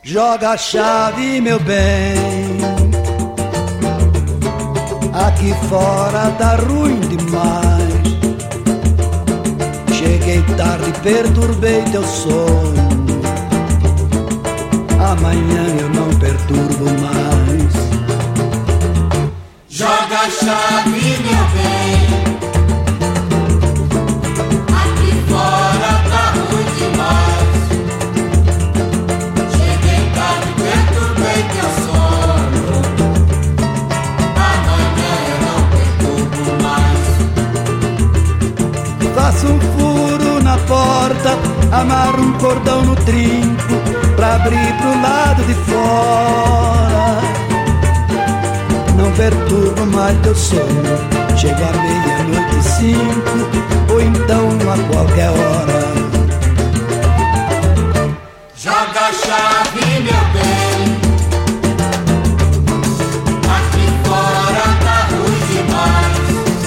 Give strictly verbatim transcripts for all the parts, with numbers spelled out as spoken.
Joga a chave, meu bem. Aqui fora tá ruim demais. Cheguei tarde, perturbei teu sono. Amanhã eu não perturbo mais. Joga a chave, meu bem. Aqui fora tá ruim demais. Cheguei tarde, perturbei teu sono. Amanhã eu não perturbo mais. Faço um furo na porta, amarro um cordão no trinco pra abrir pro lado de fora. Não perturbo mais teu sono. Chego à meia-noite e cinco, ou então a qualquer hora. Joga a chave, meu bem. Aqui fora tá ruim demais.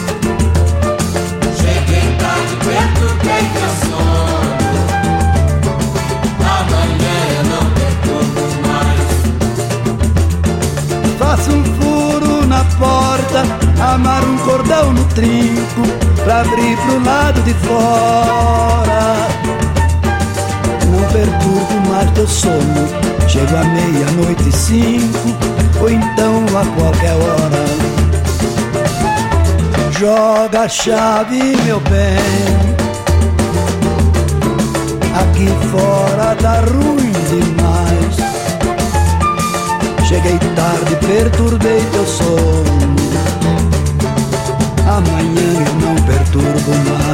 Cheguei tarde, perturbei teu sono. Amanhã eu não perturbo mais. Faço um furo na porta, amarro um cordão no trinco pra abrir pro lado de fora. Não perturbo mais teu sono. Chego à meia-noite e cinco, ou então a qualquer hora. Joga a chave, meu bem. Aqui fora tá ruim demais. Cheguei tarde, perturbei teu sono. Amanhã eu não perturbo mais.